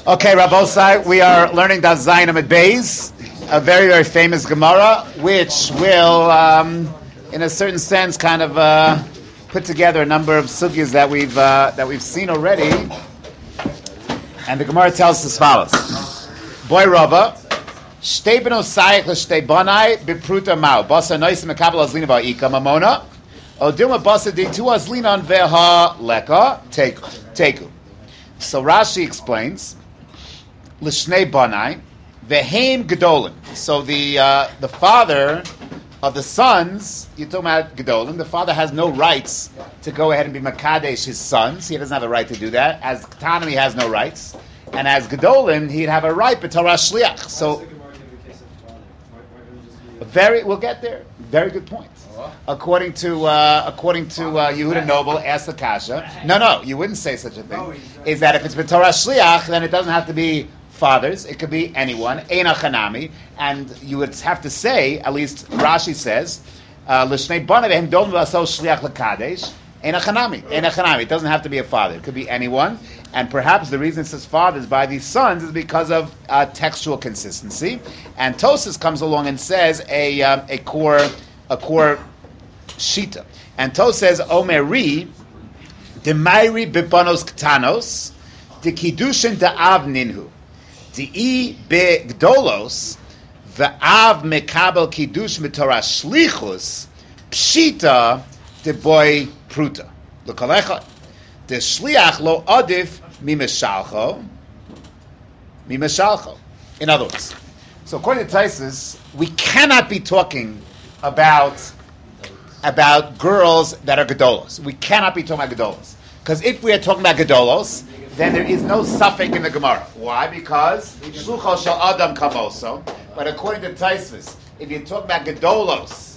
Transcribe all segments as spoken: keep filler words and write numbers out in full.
Okay, Rabosai, we are learning Daf Zayin Amud Beis, a very, very famous Gemara, which will, um, in a certain sense, kind of uh, put together a number of sugyas that we've uh, that we've seen already. And the Gemara tells us as follows: Boy Rava, Shtei beno sayich l'shtei banai bipruta mau basa noisim mekabel azlina va'ika mamona odilma basa di tu azlinan veha leka teku teku. So Rashi explains. L'shnei banai, vehem gedolim. So the uh, the father of the sons, you're talking about gedolim. The father has no rights to go ahead and be makadesh his sons. He doesn't have a right to do that. As ketanim, he has no rights, and as gedolim, he'd have a right but Torah shliach. So very, we'll get there. Very good point. According to uh, according to uh, Yehuda Noble, asked the kasha. No, no, you wouldn't say such a thing. Is that if it's b'Torah shliach, then it doesn't have to be fathers, it could be anyone, Eina Chanami, and you would have to say, at least Rashi says, L'shnei bana vehem dom v'aso shliach l'kadesh, Eina Chanami, Eina Chanami. It doesn't have to be a father, it could be anyone, and perhaps the reason it says fathers by these sons is because of uh, textual consistency, and Tosas comes along and says a um, a core a core shita, and Tos says, Omeri, Demairi bibanos ktanos, de kiddushin da'av ninhu. Di'i begdolos v'av mekabel kiddush mitorah shlichus pshita de boy pruta l'kalecha de shliach lo adif mimeshalcho mimeshalcho. In other words, so according to Taisus, we cannot be talking about about girls that are gedolos. We cannot be talking about gedolos, because if we are talking about gedolos, then there is no suffix in the Gemara. Why? Because shlucho shel adam kamoso. But according to Taisvis, if you talk about gedolos,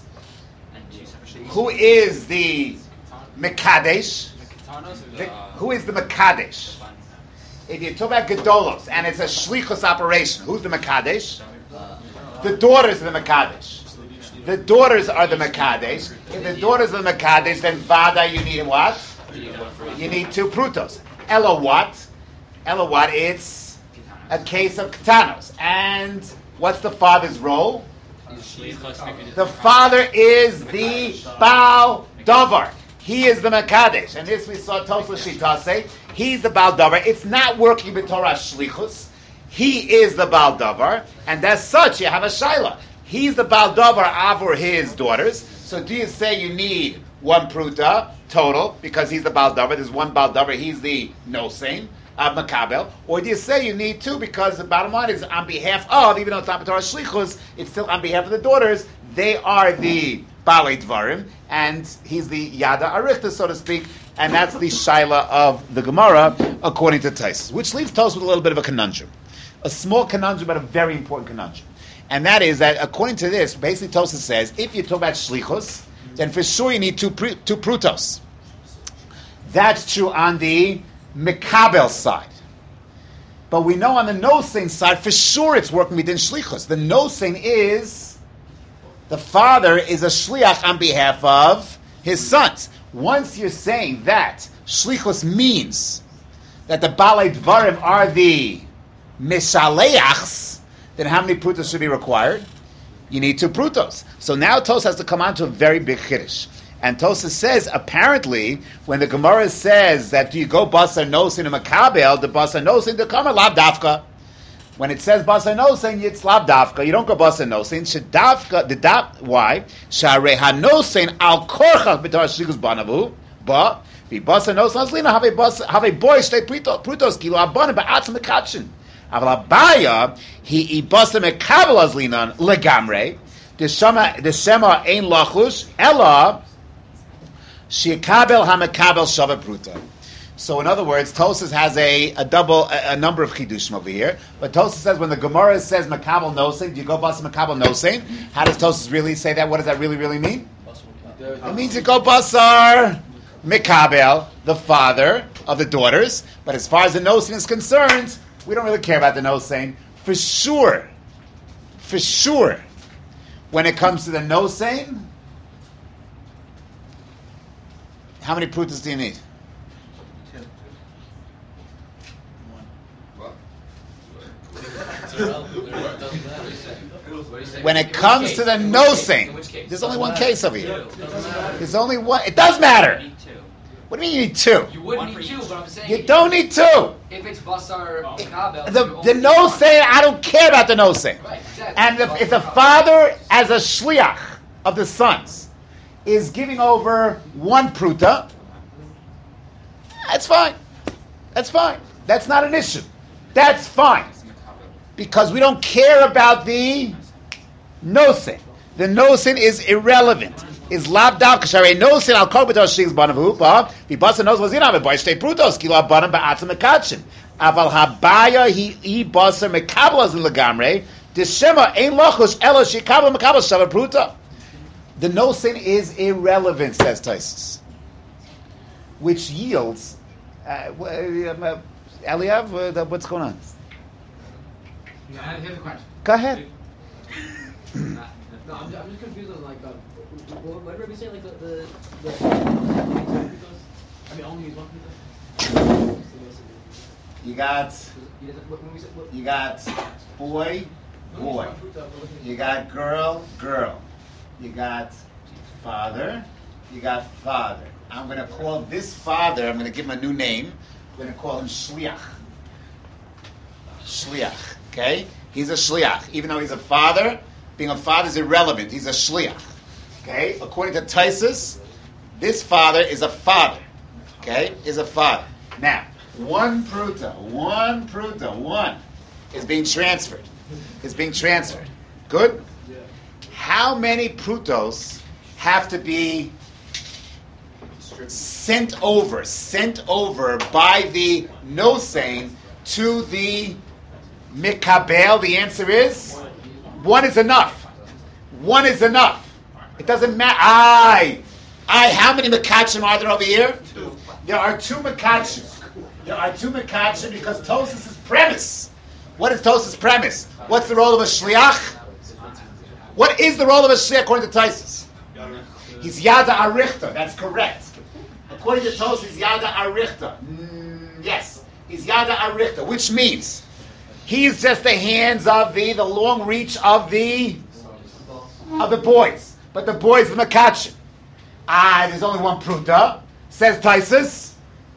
who is the mekadesh? The, who is the mekadesh? If you talk about gedolos and it's a shlichus operation, who's the mekadesh? The daughters are the mekadesh. The daughters are the mekadesh. If the daughters are the mekadesh, then vada you need what? You need two prutos. Ella what? Ella what? It's a case of ketanos. And what's the father's role? The father is the Baal Davar. He is the Mekadesh. And this we saw Tosla Shita say. He's the Baal Davar. It's not working with Torah Shlichus. He is the Baal Davar. And as such, you have a Shaila. He's the Baal Davar avur his daughters. So do you say you need one pruta total because he's the Baal Davar? There's one Baal Davar. He's the Nosein of uh, Makabel. Or do you say you need two because the bottom line is on behalf of, even though it's not Torah Shlichus, it's still on behalf of the daughters. They are the Balei Dvarim, and he's the Yada Arichta, so to speak. And that's the Shaila of the Gemara, according to Tais, which leaves Tos with a little bit of a conundrum, a small conundrum, but a very important conundrum. And that is that, according to this, basically Tosa says, if you talk about shlichus, then for sure you need two two prutos. That's true on the mekabel side. But we know on the nosein side, for sure it's working within shlichus. The nosein is, the father is a shliach on behalf of his sons. Once you're saying that shlichus means that the balei dvarim are the mishaleachs, then how many prutos should be required? You need two prutos. So now Tos has to come on to a very big chiddush. And Tosa says, apparently, when the Gemara says that do you go basar nosin and makabel, the basar nosin, the kamar lav dafka. When it says basar nosin, it's lav dafka. You don't go basar nosin. Shadafka, the daf, why? Sharei hanosin al korcha b'tar shligus banavu, but be basar nosin aslina have a basar have a boy shtei prutos kilo abana ba'atzim mekatshin. Aval abaya he ibasa mekabel azlinan legamre. The shema the shema ein lachus ella shekabel hamekabel shava pruta. So in other words, Tosas has a, a double a, a number of chidushim over here. But Tosas says when the Gemara says mekabel nosein, do you go basa mekabel nosein? How does Tosas really say that? What does that really really mean? It means you go basar mekabel, the father of the daughters. But as far as the nosein is concerned, we don't really care about the nosein. For sure, for sure, when it comes to the nosein, how many prutas do you need? When it comes to the nosing, there's only one case over here. There's only one. It does matter. What do you mean you need two? You wouldn't need two, but I'm saying you don't need two. If it's basar kabel, the the nosing, I don't care about the nosing. Right, exactly. And if, if the father, as a shliach of the sons, is giving over one pruta, that's fine. That's fine. That's not an issue. That's fine. Because we don't care about the nosin. The nosin is irrelevant. Is lab dal kashare nosin al kol b'tor shig's banav hupa v'basa nos was in ave boy shtei prutos kilo abanam ba'atzim mekachim aval habaya he he basa mekablas in legamre deshema ein lochus elo shikabla mekablas shava pruta. The nosin is irrelevant, says Taisus, which yields. Uh, uh, Eliav, uh, what's going on? Yeah, I have a question. Go ahead. no, I'm just, I'm just confused on like, uh, what did we say? Like the, the, the I mean, only use one pizza. You got, you got boy, boy. You got girl, girl. You got father. You got father. I'm going to call this father. I'm going to give him a new name. I'm going to call him Shliach. Shliach. Okay? He's a Shliach. Even though he's a father, being a father is irrelevant. He's a Shliach. Okay? According to Taisus, this father is a father. Okay? Is a father. Now, one pruta, one pruta, one is being transferred. Is being transferred. Good? How many prutos have to be sent over, sent over by the nosein to the mikabel? The answer is one is enough. One is enough. It doesn't matter. I, I. How many makachim are there over here? Two. There are two makachim. There are two makachim because Tosas is premise. What is Tosas' premise? What's the role of a shliach? What is the role of a shliach according to Taisus? He's yada arichta. That's correct. According to Tosas, he's yada arichta. Mm, yes, he's yada arichta, which means he's just the hands of the, the long reach of the of the boys. But the boys are makachim. Ah, there's only one pruta, says Taisus.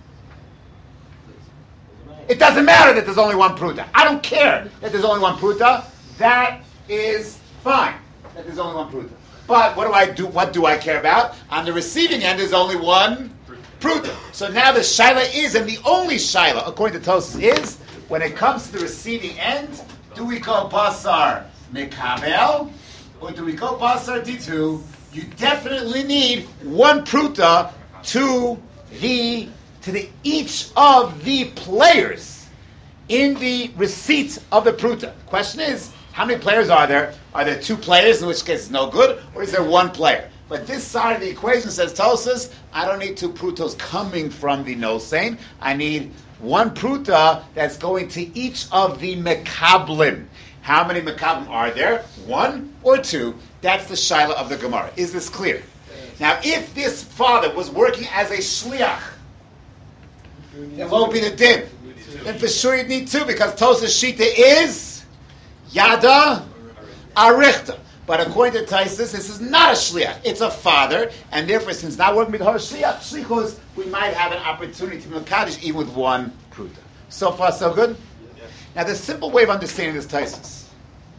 It doesn't matter that there's only one pruta. I don't care that there's only one pruta. That is fine. That there's only one pruta. But what do I do? What do I care about? On the receiving end, there's only one pruta. So now the shaila is, and the only shaila, according to Tosas, is when it comes to the receiving end, do we go basar mekabel or do we go basar ditu? You definitely need one pruta to the to the each of the players in the receipt of the pruta. The question is, how many players are there? Are there two players, in which case it's no good, or is there one player? But this side of the equation says, Tosas, I don't need two prutos coming from the nosein. I need one pruta that's going to each of the mekablim. How many mekablim are there? One or two? That's the shaila of the Gemara. Is this clear? Now, if this father was working as a shliach, then what would be the din? Then for sure you'd need two, because Tosas shita is yada arichta. But according to Taisus, this is not a shliach. It's a father, and therefore, since not working with her shliach, shlichus, we might have an opportunity to be mekadosh even with one pruta. So far, so good? Yes. Now, the simple way of understanding this Taisus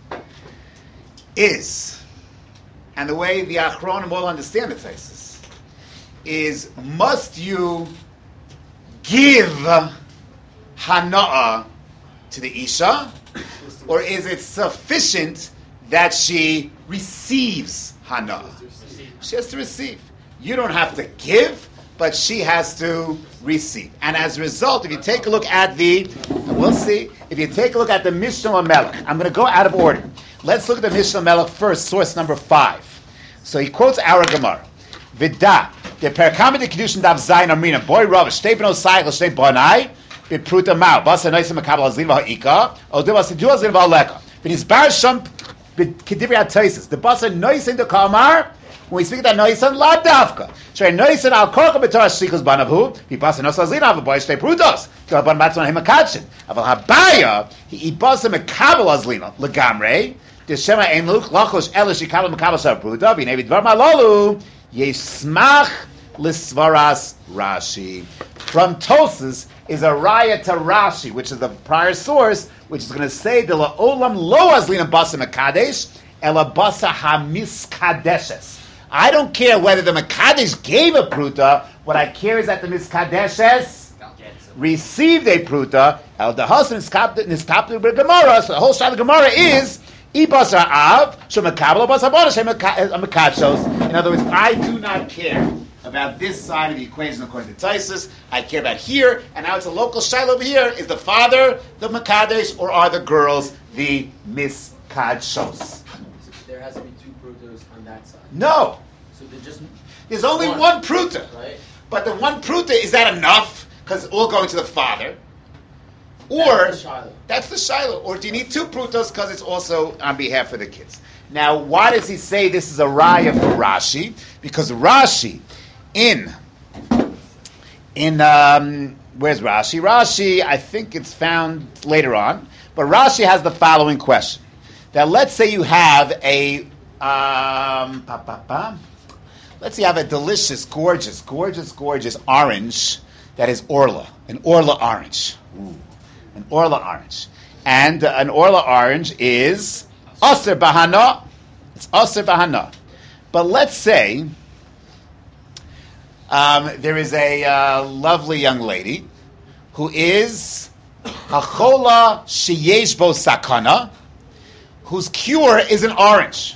is, and the way the Achronim all understand the Taisus, is must you give hana'ah to the Isha, or is it sufficient that she receives hana'ah? She has to receive. You don't have to give, but she has to receive. And as a result, if you take a look at the, we'll see, if you take a look at the Mishnah Melech, I'm going to go out of order. Let's look at the Mishnah Melech first, source number five. So he quotes our Gemara. Vida, the Perkama de Kedushin Dav Zayin Amrina, boy Rav, Shtei B'no Sayich, Shtei Bonai, B'pruta Mao, Basa Noisa Mekabel Azlin V'ha'ika, Odu Basa Du Azlin V'ha'leka. V'nizbar Sham Kedivri HaTaisis, the Basa Noisa in the Kamar, When we speak about noisan, la davka. Shrei noisan al korcha b'torah shlichus banavu. He pass nos azina v'boy shtei prutos. Kol ban matzon him akachin. Aval habaya he pass mekabel azlina legamrei. Deshema ein luch lachos elish yikabel mekabel shar pruta. V'nevi dvar malolu yismach l'svaras Rashi. From Tosas is a raya to Rashi, which is the prior source, which is going to say the la'olam lo azlina basa mekadesh ela basa hamiskadeshes. I don't care whether the mekadesh gave a pruta. What I care is that the miskadeshes received a pruta. El dehasam niskaptu b'gemara. So the whole shot of the Gemara is ibasar av shemakabel basar bonash shemakachos. In other words, I do not care about this side of the equation according to Taisus. I care about here, and now it's a local shaila over here. Is the father the mekadesh, or are the girls the miskadshos? There has to be two prutas on that side. No. So they're just There's only one, one pruta. Right. But the one pruta, is that enough? Because it's all going to the father. Or, That's the shiloh. that's the shiloh. Or do you need two prutas because it's also on behalf of the kids? Now, why does he say this is a raya for Rashi? Because Rashi, in, in um, where's Rashi? Rashi, I think it's found later on. But Rashi has the following question. That let's say you have a, um, pa, pa, pa. let's say you have a delicious, gorgeous, gorgeous, gorgeous orange that is Orla, an Orla orange. Ooh, an Orla orange. And uh, an Orla orange is Aser Bahana. It's Aser Bahana. But let's say um, there is a uh, lovely young lady who is Hachola Sheyesh Bo Sakana, whose cure is an orange.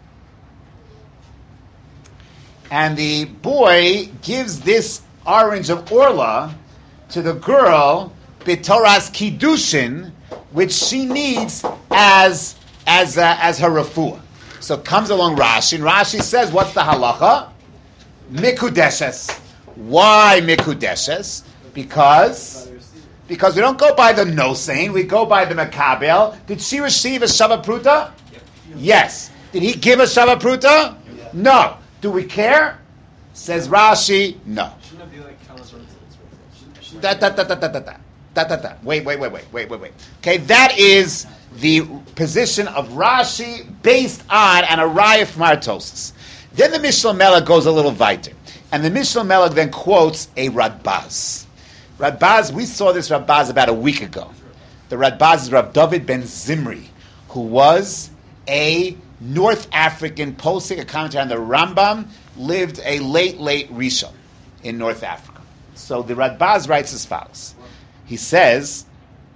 And the boy gives this orange of Orla to the girl, B'toras Kiddushin, which she needs as as uh, as her refuah. So comes along Rashi, and Rashi says, what's the halacha? Mikudeshes. Why mikudeshes? Because because we don't go by the nosein, we go by the mekabel. Did she receive a shava pruta? Yes. Did he give a shava pruta? No. Do we care? Says Rashi, no. Shouldn't it be like Da, da, da, da, da, da, da. Da, da, da. Wait, wait, wait, wait, wait, wait, wait. Okay, that is the position of Rashi based on an araya from Artosis. Then the Mishnah Melech goes a little weiter. And the Mishnah Melech then quotes a Radbaz. Radbaz, we saw this Radbaz about a week ago. The Radbaz is Rav David ben Zimri, who was a North African posting, a commentary on the Rambam, lived a late, late Rishon in North Africa. So the Radbaz writes as follows. He says,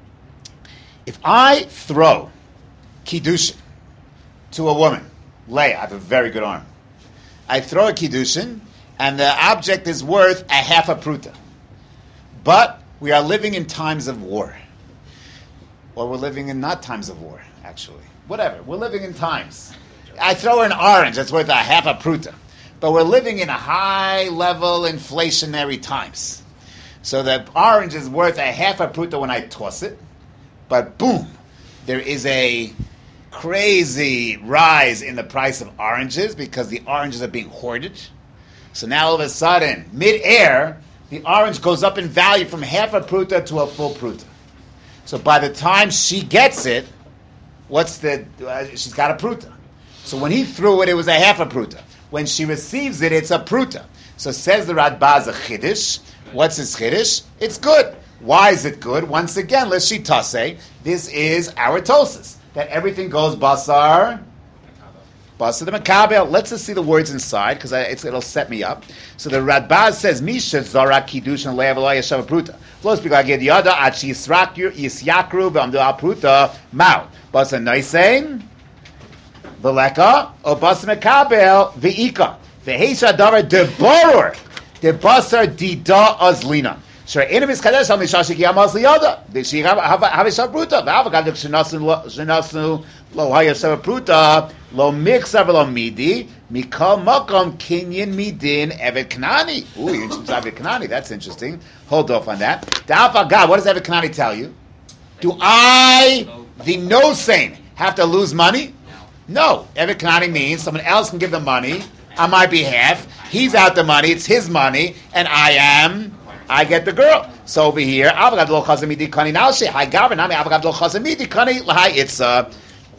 if I throw Kiddushin to a woman, Leah, I have a very good arm. I throw a Kiddushin, and the object is worth a half a pruta. But we are living in times of war. Or we're living in not times of war, actually. Whatever, we're living in times. I throw an orange that's worth a half a pruta. But we're living in high-level inflationary times. So the orange is worth a half a pruta when I toss it. But boom, there is a crazy rise in the price of oranges because the oranges are being hoarded. So now all of a sudden, mid-air, the orange goes up in value from half a pruta to a full pruta. So by the time she gets it, what's the? Uh, she's got a pruta. So when he threw it, it was a half a pruta. When she receives it, it's a pruta. So says the Radbaz a chiddush. What's his chiddush? It's good. Why is it good? Once again, let's shitase. This is our tosis. That everything goes basar. Basar the makabel. Let's just see the words inside because it'll set me up. So the Radbaz says, Misha zara kiddush and le'avalay yeshav pruta. Flows because I get yada at yisrakyu yisyakru v'amdu al pruta mau. Basar noisein. V'leka o basar makabel v'ika. V'heisha davar deborur. Debasar dida azlina. Sure, in his kadesh al mishashik yamas liyada. Did she have have have a pruta? V'avagav shenasu shenasu lo hayashav pruta lo mixar v'lo midi mikal makom kinyan midin evet kanani. Ooh, you interested in evet kanani? That's interesting. Hold off on that. Da'afagav. What does evet kanani tell you? Do I, the no saint, have to lose money? No. Evet kanani means someone else can give the money on my behalf. He's out the money. It's his money, and I am. I get the girl. So over here, avagad lo chazamidi kani nalshi. Hi gavin. Nami avagad lo chazamidi kani lahai. It's uh.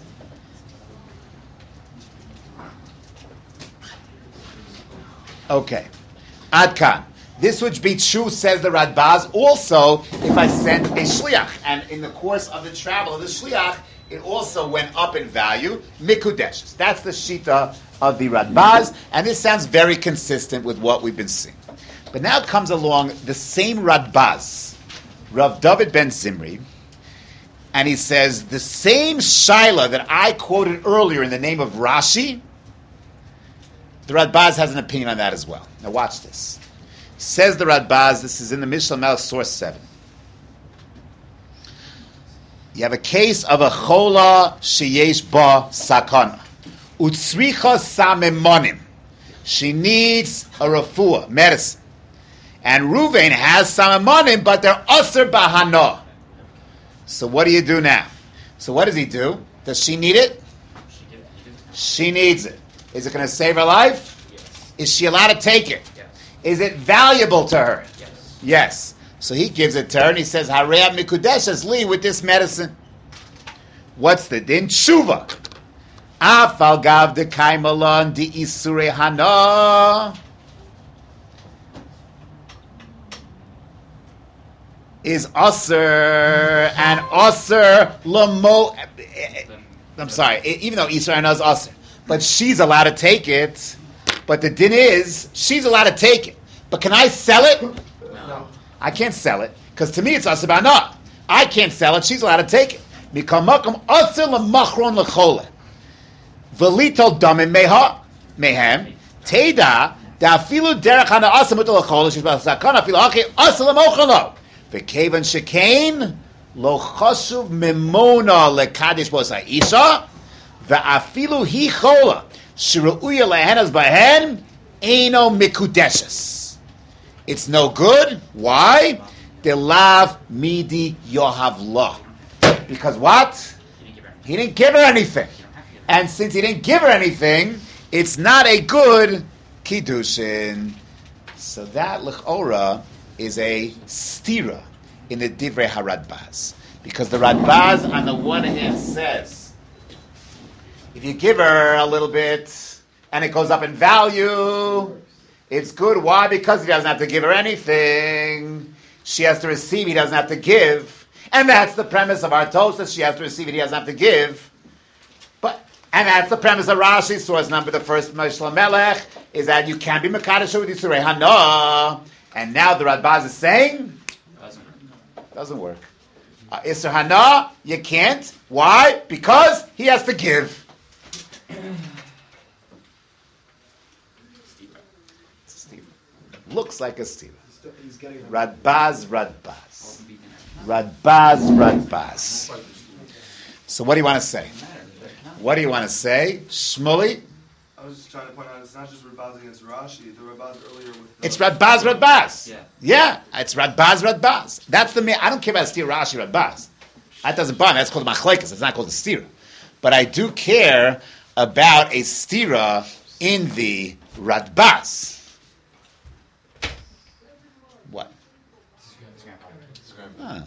Okay, Adkan. This would be true, says the Radbaz. Also, if I sent a shliach, and in the course of the travel of the shliach, it also went up in value. Mikudesh. That's the shita of the Radbaz, and this sounds very consistent with what we've been seeing. But now comes along the same Radbaz, Rav David ben Zimri, and he says the same shaila that I quoted earlier in the name of Rashi. The Radbaz has an opinion on that as well. Now watch this. Says the Radbaz, this is in the Mishnah Melech, source seven. You have a case of a chola sheyesh ba sakana. Utzricha samemonim. She needs a refuah, medicine. And Ruvain has samemonim, but they're aser bahana. So what do you do now? So what does he do? Does she need it? She needs it. Is it going to save her life? Yes. Is she allowed to take it? Yes. Is it valuable to her? Yes. Yes. So he gives it to her and he says, Hareya mikudeshes li with this medicine. What's the din? Tshuva. Afal gav de kaimalon di isure hana. Is aser and aser lamo. I'm sorry, even though isur hana is aser. But she's allowed to take it. But the din is, she's allowed to take it. But can I sell it? No. I can't sell it. Because to me it's asabana. I can't sell it. She's allowed to take it. Mikamakum asir lemachron lechole. Velito damim meha. Mehem. Teda. Da afilu derech hana asir mutal lechole. She's about sakana afilu haki asir lemochalo. V'kevan shekain. Lo chashuv mimona lekadish bosa isha. V'afilu hi chola, shiru'uya lehenas bahen, eino mikudeshes. It's no good. Why? Delav midi yohavla. Because what? He didn't give her anything. And since he didn't give her anything, it's not a good kiddushin. So that l'chora is a stira in the divrei haradbaz. Because the Radbaz on the one hand says, if you give her a little bit and it goes up in value, it's good. Why? Because he doesn't have to give her anything. She has to receive, he doesn't have to give. And that's the premise of our Tosas. She has to receive it, he doesn't have to give. But and that's the premise of Rashi, source number the first Mishnah Melech, is that you can't be Mekadosh with Yisurei Hana. And now the Radbaz is saying, doesn't work. Doesn't work. Uh, Isser Hana, you can't. Why? Because he has to give. Steve. Looks like a Steve. Radbaz, Radbaz. Radbaz, Radbaz. So what do you want to say? What do you want to say? Shmuley? I was just trying to point out, it's not just Radbaz against Rashi. The Radbaz earlier with... The It's Radbaz, Radbaz. Yeah. Yeah, it's Radbaz, Radbaz. That's the... I don't care about Stira, Rashi, Radbaz. That doesn't bother me. That's called Machlekes. It's not called a Stira. But I do care about a Stira in the Radbaz. What? Huh.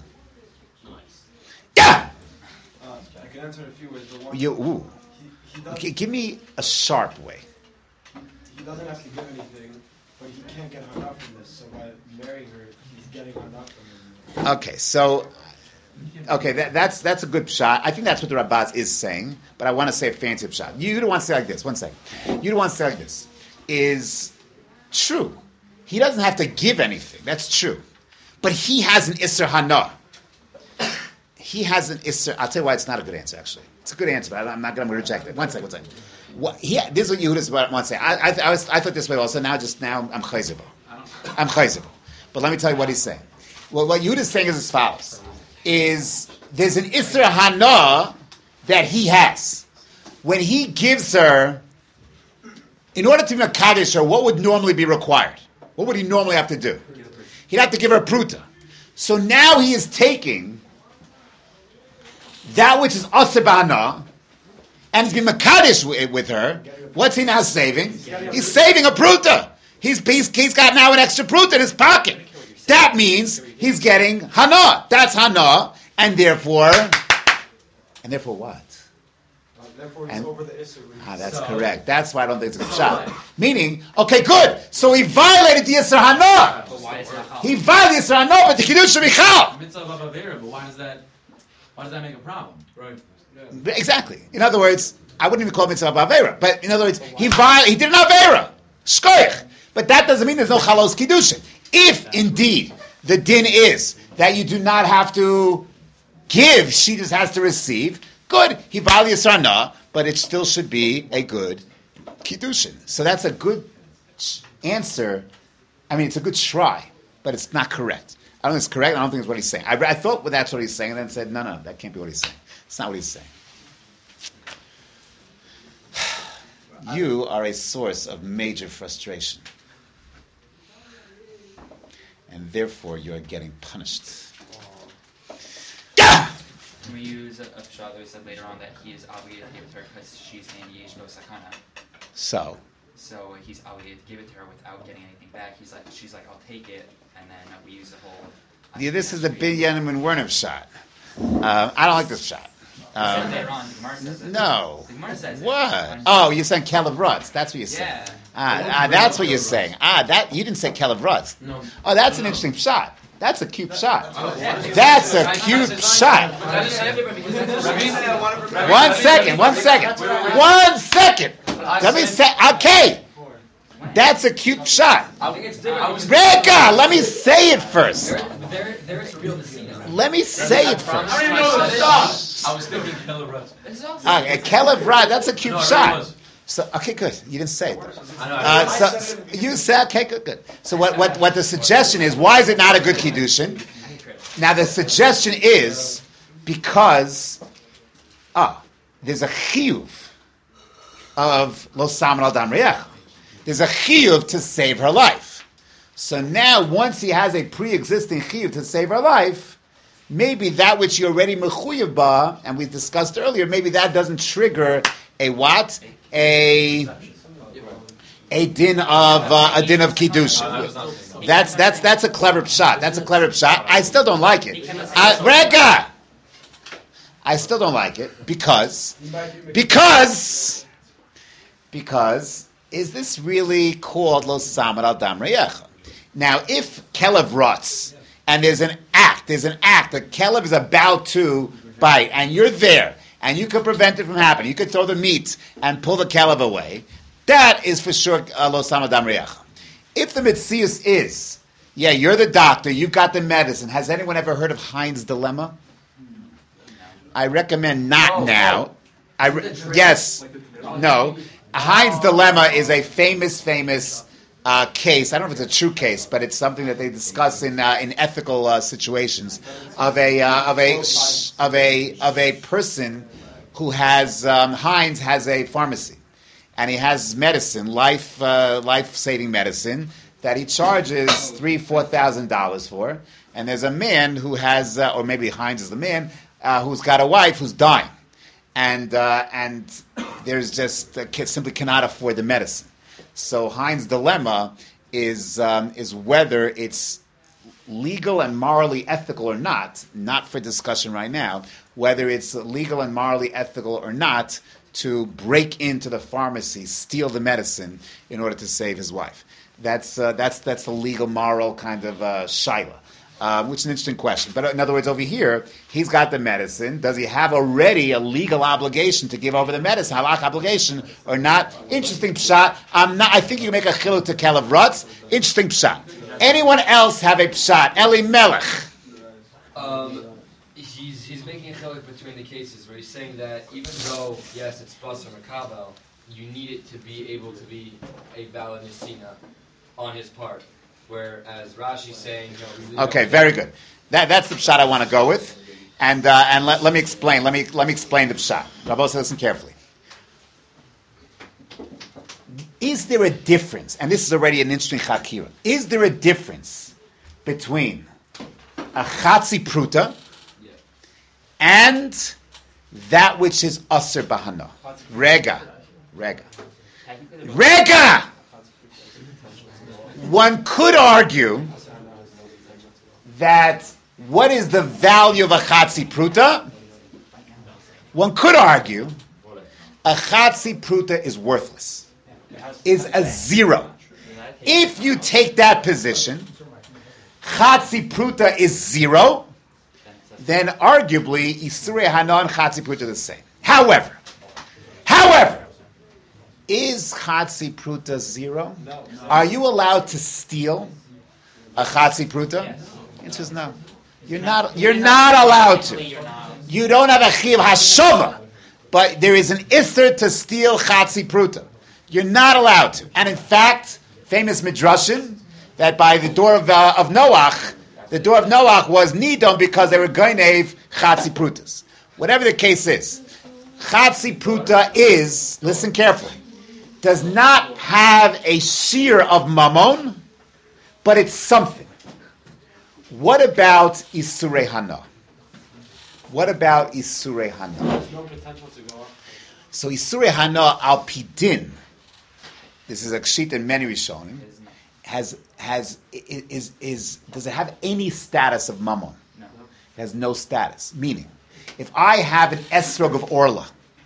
Yeah! Uh, I can answer in a few ways. The one, You, ooh. he, he, doesn't, Okay, give me a sharp way. he doesn't have to give anything, but he can't get hung up from this. So by marrying her, he's getting hung up from her. Okay, so... Okay, that, that's that's a good shot. I think that's what the Rabbaz is saying, but I want to say a fancy shot. You don't want to say like this. One second. You don't want to say like this. Is true. He doesn't have to give anything. That's true. But he has an Isser Hana. He has an Isser... I'll tell you why it's not a good answer, actually. It's a good answer, but I'm not going to reject it. One second, one second. What, he, this is what Yehuda's want to say. I, I, I, was, I thought this way also. Now just now, I'm chayzibah. I'm chayzibah. But let me tell you what he's saying. Well, what Yehuda's saying is as follows. Is there's an Isra Hana that he has. When he gives her, in order to be a Kaddish her, what would normally be required? What would he normally have to do? He'd have to give her a pruta. So now he is taking that which is Asabana, and he's been Makadish with, with her, what's he now saving? He's saving a pruta. He's, he's, he's got now an extra pruta in his pocket. That means he's getting hana. That's hana, and therefore, and therefore what? Uh, therefore, he's And- over the issue. Ah, that's So- correct. That's why I don't think it's a good shot. Meaning, okay, good. So he violated the Yisra hana. But why is it not He violated the Yisra hana, but the kiddush should be chal. Mitzvah of Avera, but why does that? Why does that make a problem? Right. Exactly. In other words, I wouldn't even call it mitzvah avera, but in other words, he viol- he did an avera, shkoich. But that doesn't mean there's no chalos kiddushin. If indeed the din is that you do not have to give, she just has to receive. Good, he violated yisrana, but it still should be a good kiddushin. So that's a good answer. I mean, it's a good try, but it's not correct. I don't think it's correct. I don't think it's what he's saying. I, I thought well, that's what he's saying, and then said, no, no, that can't be what he's saying. It's not what he's saying. You are a source of major frustration. And therefore you are getting punished. Can we use a, a pshat that we said later on that he is obligated to give it to her because she's in yesh no sakana? So, So he's obligated to give it to her without getting anything back. He's like, she's like, I'll take it, and then we use the whole. yeah, this is the Binyamin and Werner shot. Uh, I don't like this shot. Um, later on, the Gemara says it. no. The Gemara says it. What? Oh, you're saying Caleb Rutz. That's what you're saying. Yeah. Ah, ah, that's what you're saying. Ah, that you didn't say Caleb Rutz. No. Oh, that's an interesting shot. That's a cute shot. That's a cute shot. One second, one second, one second. Let me say, okay. That's a cute shot. I think it's different. Rega, let me say it first. There, there's real deceit. Let me say it first. I don't even know the shot. I was thinking Keller Russ. Okay, Caleb Rutz, that's a cute No, it really shot. was. So, okay, good. You didn't say it. Though. I know. Uh, so, so you said, okay, good, good. So what, what, what the suggestion is, why is it not a good kiddushin? Now the suggestion is because, ah, there's a chiyuv of lo saman al dam re'echa. There's a chiyuv to save her life. So now, once he has a pre-existing chiyuv to save her life, maybe that which you already mechuyev ba, and we discussed earlier, maybe that doesn't trigger a what? A a din of uh, a din of kiddushin. That's that's that's a clever shot. That's a clever shot. I still don't like it. Uh, Rega, I still don't like it because because because is this really called lo samar al dam re'echa? Now, if Kelev rots and there's an act, there's an act that Kelev is about to bite, and you're there. And you could prevent it from happening. You could throw the meat and pull the caleb away. That is for sure uh, lo sam adam re'echa. If the mitzias is, yeah, you're the doctor, you've got the medicine. Has anyone ever heard of Heinz dilemma? I recommend not Oh, now. oh. I re- yes, no. Heinz dilemma is a famous, famous uh, case. I don't know if it's a true case, but it's something that they discuss in uh, in ethical uh, situations of a uh, of a of a of a person who has um, Heinz has a pharmacy, and he has medicine, life uh, life saving medicine that he charges three four thousand dollars for. And there's a man who has, uh, or maybe Heinz is the man uh, who's got a wife who's dying, and uh, and there's just uh, simply cannot afford the medicine. So Heinz's dilemma is um, is whether it's legal and morally ethical or not, not for discussion right now, whether it's legal and morally ethical or not to break into the pharmacy, steal the medicine in order to save his wife. That's uh, that's that's the legal, moral kind of uh, shaila. Uh, which is an interesting question. But in other words, over here, he's got the medicine. Does he have already a legal obligation to give over the medicine, halach obligation, or not? Interesting pshat. I'm not. I think you can make a chiluk to Kelev Rutz. Interesting pshat. Anyone else have a pshat? Eli Melech. Um, he's he's making a chiluk between the cases where he's saying that even though yes it's plus or makabel, you need it to be able to be a valid nisina on his part. Whereas Rashi's saying, you know, we really Okay, don't- very good. That, that's the pshat I want to go with, and uh, and let, let me explain. Let me let me explain the pshat. Rabbi, listen carefully. Is there a difference? And this is already an interesting chakira. Is there a difference between a chatzi pruta and that which is aser bahana. Rega, rega, Technically, they're both- rega. One could argue that what is the value of a chatzi pruta? One could argue a chatzi pruta is worthless, is a zero. If you take that position, chatzi pruta is zero, then arguably Isurei Hana and chatzi pruta are the same. However, however, is chatzi pruta zero? No. Are you allowed to steal a chatzi pruta? Yes. The answer is no. You're not. You're not allowed to. You're not. You don't have a chiv hashova, but there is an isser to steal chatzi pruta. You're not allowed to. And in fact, famous midrashim that by the door of uh, of Noach, the door of Noach was nidon because they were goinev chatzi prutas. Whatever the case is, chatzi pruta is, listen carefully, does not have a shear of mammon, but it's something. What about Isurei Hana? What about Isurei Hana? There's no potential to go up. So Isurei Hana al pidin, this is a sheet in many Rishonim, has has is is does it have any status of mammon? No. It has no status. Meaning, if I have an esrog of orla,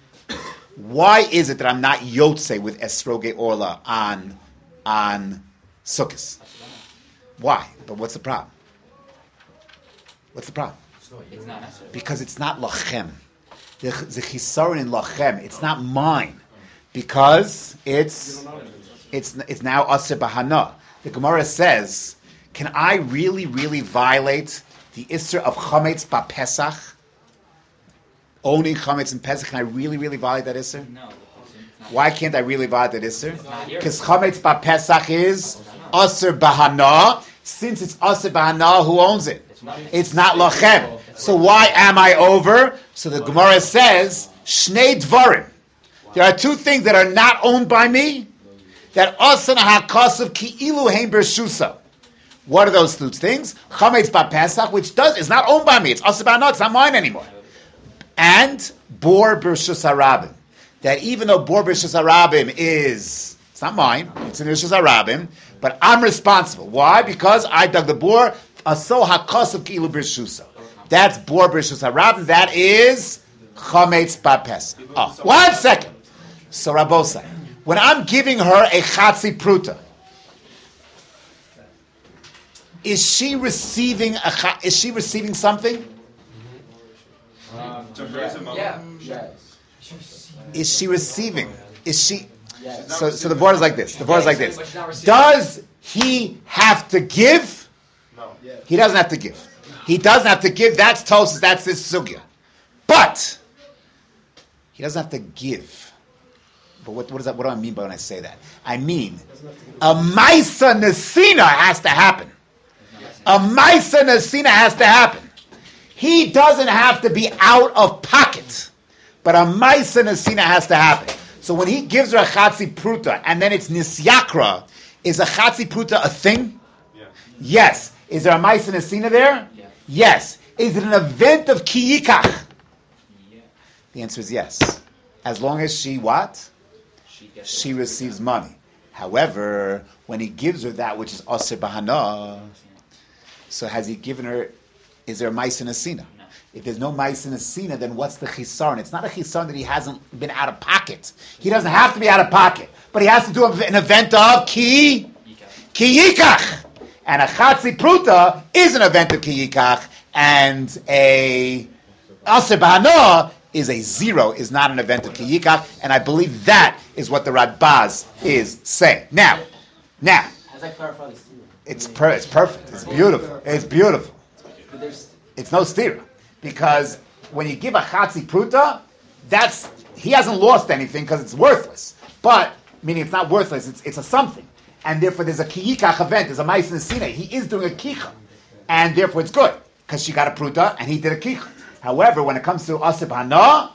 why is it that I'm not yotze with esroge orla on on sukkos? Why? But what's the problem? What's the problem? It's not necessary. Because it's not lachem. The, the chisaron in lachem, it's not mine. Because it's it's it's now aser bahana. The Gemara says, can I really, really violate the isser of chametz ba'pesach? Owning chametz in Pesach, can I really, really violate that isser? No. It's not. Why can't I really violate that isser? not yours. Because chametz ba'pesach is aser bahana. Since it's aser bahana, who owns it? It's not lachem. So why am I over? So the Gemara says, Shnei dvarim. There are two things that are not owned by me, that asan hakasav ki'ilu heim bershusa. What are those two things? Chametz ba'pesach, which does is not owned by me. It's aser bahana, it's not mine anymore. And bor bershus harabim. That even though bor bershus harabim is, it's not mine, it's in bershus harabim, but I'm responsible. Why? Because I dug the bor, aso hakasav ki'ilu bershusa. That's bor bershus harabim. That is chametz ba'pesach. Oh, one second. So Rabosai, when I'm giving her a chatzi pruta, is she receiving a cha- is she receiving something? Um, To her is a moment. Yeah. Yes. Is she receiving? Is she? Yes. So, so the board is like this. The board is like But this. she's not receiving. Does he have to give? No. He doesn't have to give. He doesn't have to give. That's Tosas. That's his sugya. But he doesn't have to give. But what, what does that? What do I mean by when I say that? I mean a Maisa Nesina has to happen. A Maisa Nesina has to happen. He doesn't have to be out of pocket, but a Maisa Nesina has to happen. So when he gives her a Chatzi Pruta, and then it's Nisyakra, is a Chatzi Pruta a thing? Yeah. Yes. Is there a Maisa Nesina there? Yeah. Yes. Is it an event of Kiyikach? Yeah. The answer is yes. As long as she what? She gets She it. receives money. However, when he gives her that which is Aser Bahana, so has he given her, is there a Maisa Nesina? No. If there's no Maisa Nesina, then what's the Chisaron? It's not a Chisaron that he hasn't been out of pocket. He doesn't have to be out of pocket, but he has to do an event of Ki, Ki Yikach. And a Chatzi Pruta is an event of Ki Yikach, and a Aser Bahana is a zero, is not an event of Ki Yikach, and I believe that is what the Radbaz is saying. Now, now, How does that clarify the stealing? it's per, it's perfect, it's beautiful, it's beautiful. But there's It's no stira. Because when you give a Chatzi Pruta, that's, he hasn't lost anything because it's worthless. But, meaning it's not worthless, it's, it's a something. And therefore there's a Kiyikach event, there's a Ma'is Nesina. He is doing a Kicha. And therefore it's good. Because she got a Pruta and he did a Kicha. However, when it comes to Asib Hana,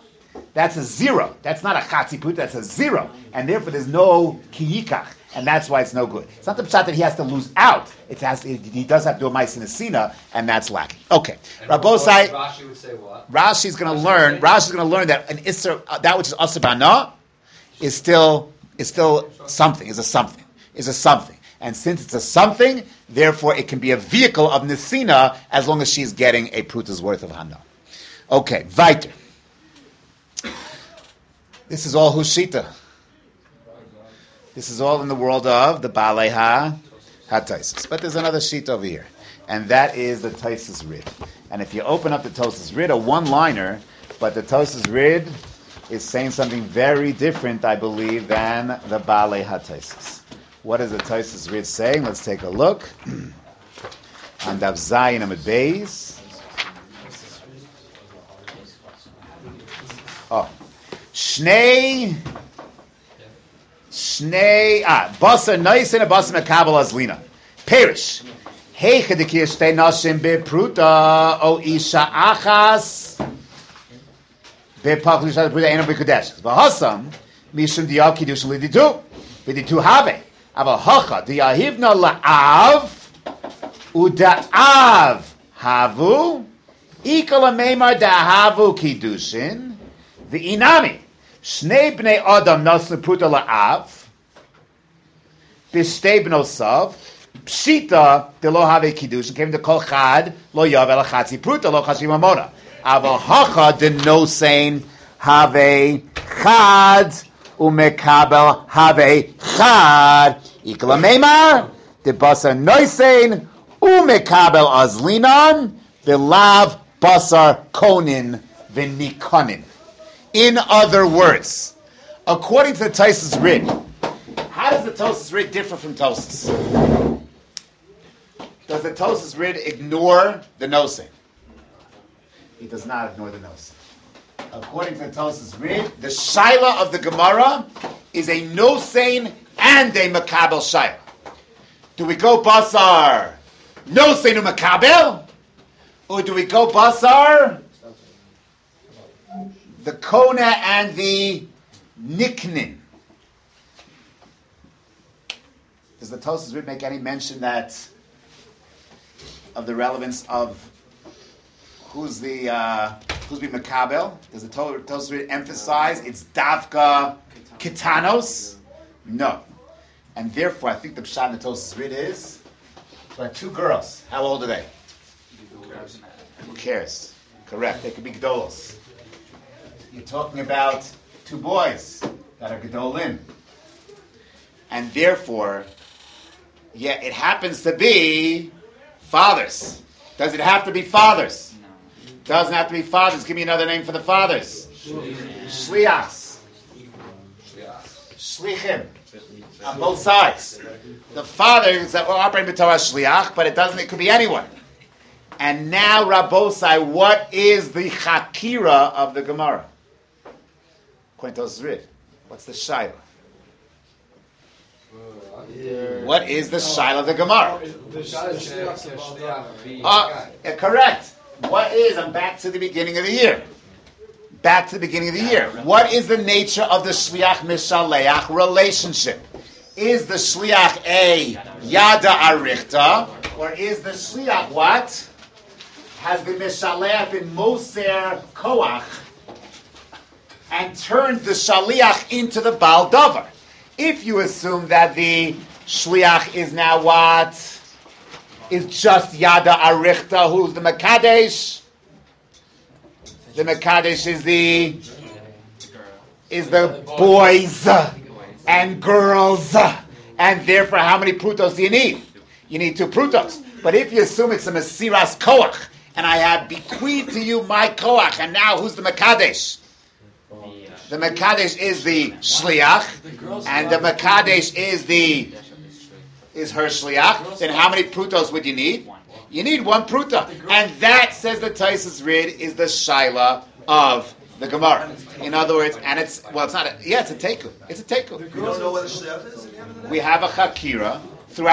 That's a zero. That's not a chatzi pruta, that's a zero. And therefore there's no kiyikach. And that's why it's no good. It's not the pshat that he has to lose out. It has to, he does have to do a ma'is nesina, and that's lacking. Okay. Rabbosai, Rashi would say what? Rashi's going to learn. Rashi's going to learn that an isser, uh, that which is asabana, is still is still something. Is a something. Is a something. And since it's a something, therefore it can be a vehicle of nesina as long as she's getting a pruta's worth of hana. Okay. Weiter. This is all Hushita. This is all in the world of the Balei Ha HaTaisus. But there's another sheet over here. And that is the Taisus Rid. And if you open up the Taisus Rid, a one-liner, but the Taisus Rid is saying something very different, I believe, than the Balei HaTaisus. What is the Taisus Rid saying? Let's take a look. On Dav Zayin Amud Beis. Oh. Shnei... Shnei, ah, basa nice and a basa mekabel azlina. Perish. Hey, chedikir shtei nashim bepruta o isha achas bepach lishat pruta eno bekudesh. V'hasam mishum diyav kiddushin liditu v'ditu have aval hacha diyahivna la'av uda'av havu ikala meimar da'havu kiddushin v'inami. Shnei bnei Adam nasu pruta la'av, b'shtei bnosav, pshita de lo have kiddush, came to kol chad lo yav el chatzi pruta lo chashim amona. Aval hacha de no saying have chad umekabel have chad ikla meimar de basar noisein umekabel azlinan v'lav basar konin v'nikonin. In other words, according to the Taisus Rid, how does the Taisus Rid differ from Tosis? Does the Taisus Rid ignore the nosing? He does not ignore the nosing. According to the Taisus Rid, the shaila of the Gemara is a nosing and a makabel shaila. Do we go basar nosing to makabel, or do we go basar the Kona and the Niknin? Does the Tosas Rid make any mention that of the relevance of who's the uh, who's being Makabel? Does the Tosas Rid emphasize it's Davka Kitanos? No. And therefore, I think the Pshat in the Tosas Rid is but two girls. How old are they? Who cares? Correct. They could be Gdolos. You're talking about two boys that are Gedolim. And therefore, yeah, it happens to be fathers. Does it have to be fathers? No. Doesn't have to be fathers. Give me another name for the fathers. Shliachs. Shlichim. On both sides. The fathers that were operating b'Torah Shliach, but it doesn't, it could be anyone. And now, Rabbosai, what is the Chakira of the Gemara? Quintos Rid. What's the Shaila? What is the Shaila of the Gemara? Uh, uh, correct. What is, I'm back to the beginning of the year. Back to the beginning of the year. What is the nature of the Shliach Mishaleach relationship? Is the Shliach a Yada Arichta, or is the Shliach what? Has the Mishaleach been Moser Koach and turned the Shaliach into the Baal Davar? If you assume that the Shliach is now what? Is just Yada Arichta, who's the Makadesh? The Makadesh is the is the boys and girls, and therefore how many prutos do you need? You need two prutos. But if you assume it's a Mesiras Koach, and I have bequeathed to you my Koach, and now who's the Makadesh? The Makadesh is the Shliach, and the Makadesh is the is her Shliach. Then how many prutos would you need? You need one pruta, and that, says the Taisus Rid, is the shaila of the Gemara. In other words, and it's well, it's not. A, yeah, it's a teku. It's a teku. We don't know what the shliach is at the end of the day? We have a chakira throughout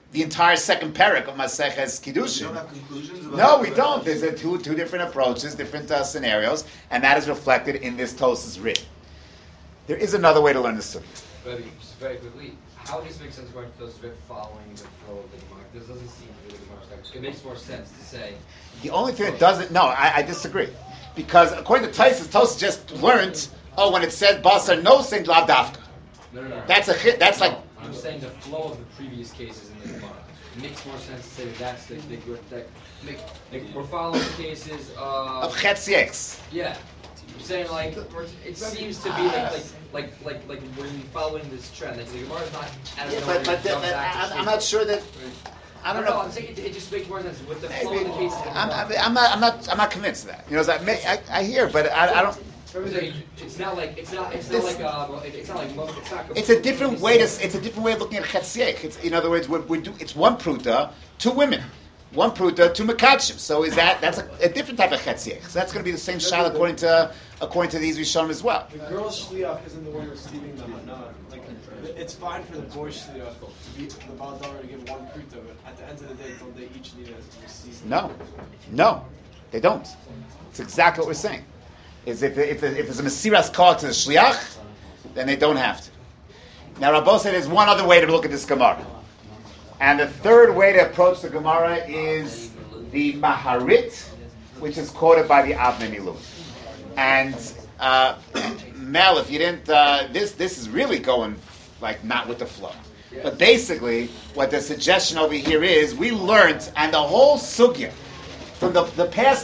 the entire second parak of Maseches Kiddushin. You don't have conclusions about No, it? we don't. There's a two two different approaches, different uh, scenarios, and that is reflected in this Tosas Rid. There is another way to learn the Sukkah. Rabbi, just very quickly, how does this make sense according to those Rid following the flow of the Gemara? This doesn't seem to be the Gemara's text. It makes more sense to say. The only thing that doesn't, no, I, I disagree. Because according to Tosas, Tosas just learned, oh, when it says Basar no saying Lav Dafka. No, no, no. That's a hit, that's like, I'm saying the flow of the previous cases in the Gemara. It makes more sense to say that that's the big that make, like we're following the cases of of Chetzieks. yeah. I'm saying like we're- it seems to be like like like like, like we're following this trend. Like the Gemara is not as Yeah, though but, we but jump that, back to I'm, I'm state- not sure that, I don't No, know. I'm saying it, it just makes more sense with the flow Maybe, of the cases. in the I'm, Gemara. I'm, I'm not, I'm not, I'm not convinced of that. You know, so I, may, I, I hear, but I, I don't. I'm saying it's not like it's not it's not This- like uh it's not like mo- it's not. It's a different completely way to. separate. It's a different way of looking at chetziek. It's, in other words, we're, we're do, it's one pruta, two women, one pruta, two makachim. So is that that's a, a different type of chetziek? So that's going to be the same shal according to according to these Rishonim as well. The girl's shliach isn't the one receiving the hana. Like, it's fine for the boy's shliach to be the baldara to give one pruta, but at the end of the day, don't they each need to receive? No, no, they don't. It's exactly what we're saying. Is if if, if there's a mesiras kol to the shliach, then they don't have to. Now, Rabbo said there's one other way to look at this Gemara, and the third way to approach the Gemara is the Maharit, which is quoted by the Avnei Milu. And uh, Mel, if you didn't, uh, this this is really going like not with the flow. But basically, what the suggestion over here is, we learned, and the whole sugya from the the past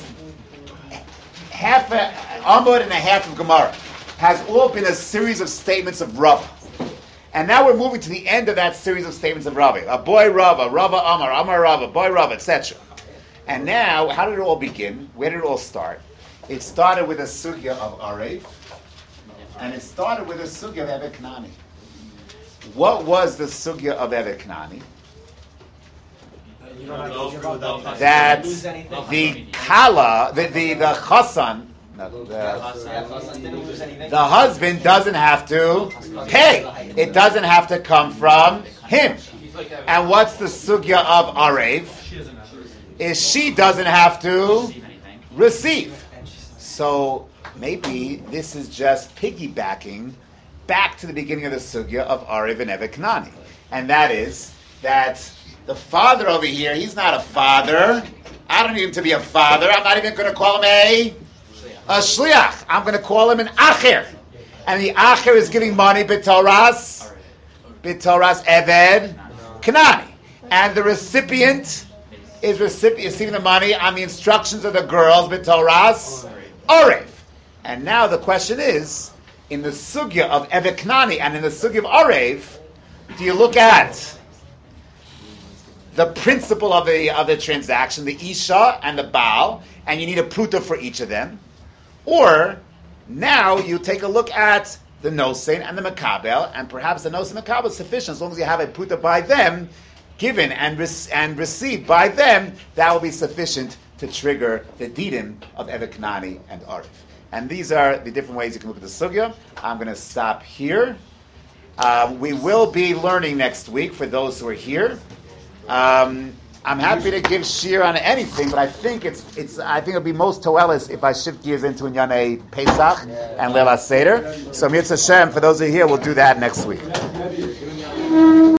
half a amud and a half of Gemara has all been a series of statements of Rava. And now we're moving to the end of that series of statements of Rava. A boy Rava, Rava Amar, Amar Rava, boy Rava, et cetera. And now, how did it all begin? Where did it all start? It started with a sugya of Arev, and it started with a sugya of Evet Knani. What was the sugya of Evet Knani? You don't have to give up that. That Lose anything. the kala, the the, the chasan, no, the, Didn't lose anything. the husband doesn't have to pay. It doesn't have to come from him. And what's the sugya of Arev? She doesn't have to. Is she doesn't have to Receive anything. receive. So maybe this is just piggybacking back to the beginning of the sugya of Arev and Evet Knani. And that is that the father over here, he's not a father. I don't need him to be a father. I'm not even going to call him a, a shliach. I'm going to call him an acher. And the acher is giving money b'toras, b'toras Eved Knani. And the recipient is recipient, receiving the money on the instructions of the girls b'toras Arev. And now the question is, in the sugya of Evet Knani and in the sugya of Arev, do you look at the principle of the of the transaction, the Isha and the Baal, and you need a pruta for each of them? Or now you take a look at the Nosein and the Makabel, and perhaps the Nosein and Makabel is sufficient as long as you have a pruta by them, given and re- and received by them, that will be sufficient to trigger the didim of Evet Knani and Arev. And these are the different ways you can look at the sugya. I'm going to stop here. Uh, we will be learning next week for those who are here. Um, I'm happy to give shir on anything, but I think it's it's. I think it'll be most toelis if I shift gears into Inyane Pesach and Leil HaSeder. So Mitzvah Hashem, for those who are here, we'll do that next week.